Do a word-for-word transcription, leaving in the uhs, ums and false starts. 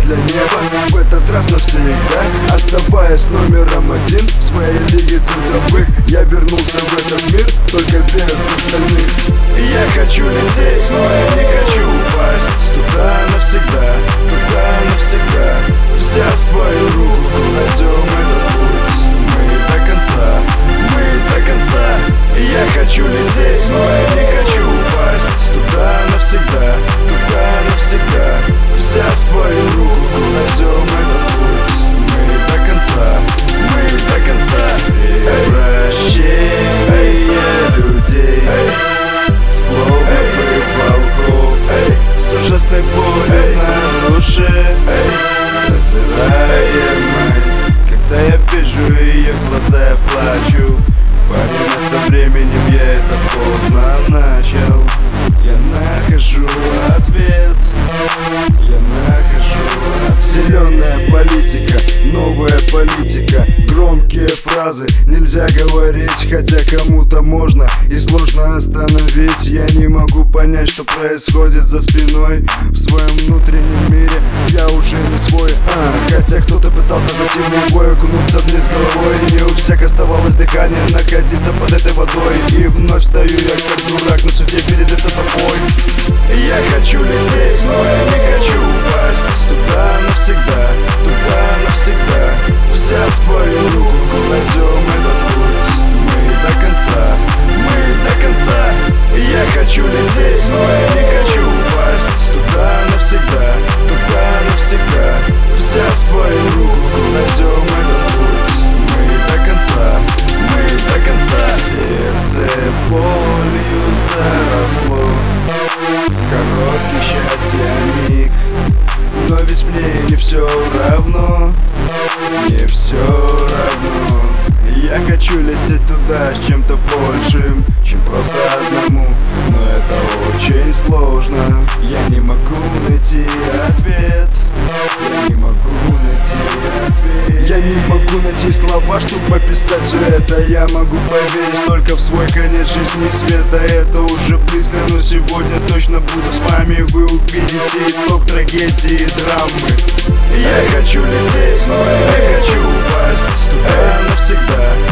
для неба, в этот раз навсегда. Оставаясь номером один в своей лиге центровых, я вернулся в этот мир только без остальных. Я хочу лететь, но я не хочу упасть. Туда навсегда, туда навсегда. Взяв твою руку, найдем этот путь. Мы до конца, мы до конца. Я хочу лететь, но я не хочу упасть. Туда навсегда, туда навсегда. Взяв твою руку, найдем этот путь. Мы до конца, мы до конца. Превращение людей, словно выпал с ужасной болью на душе, раздираемой. Когда я вижу ее глаза, я плачу. Парень, со временем я это поздно начал. Я нахожу ответ, я нахожу ответ. Зеленая политика, новая политика. Громкие фразы нельзя говорить, хотя кому-то можно и сложно остановить. Я не могу понять, что происходит за спиной. В своем внутреннем мире я уже не свой, а хотя кто-то пытался зайти в бой, окунуться вниз головой. И не у всех оставалось дыхание находиться под этой водой. И вновь стою я как дурак на суде перед этой тобой. Я хочу лететь, но я не хочу упасть. Туда навсегда, туда навсегда. Взяв твою руку, найдем этот путь. Мы до конца, мы до конца. Я хочу лететь, но я не хочу упасть. Туда навсегда, туда навсегда. Взяв твою руку, найдем этот путь. Мы до конца, мы до конца. Сердце болью заросло, в короткий счастья миг. Но ведь мне не все равно, не все равно. Я хочу лететь туда с чем-то большим, чем просто одному. Но это очень сложно. Я не могу найти ответ, я не могу найти ответ. Я не могу найти слова, чтобы описать все это. Я могу поверить только в свой конец жизни света. Это уже близко, но сегодня точно буду с вами. Вы увидите итог трагедии и драмы. Я хочу лететь, но я не хочу упасть. Туда навсегда,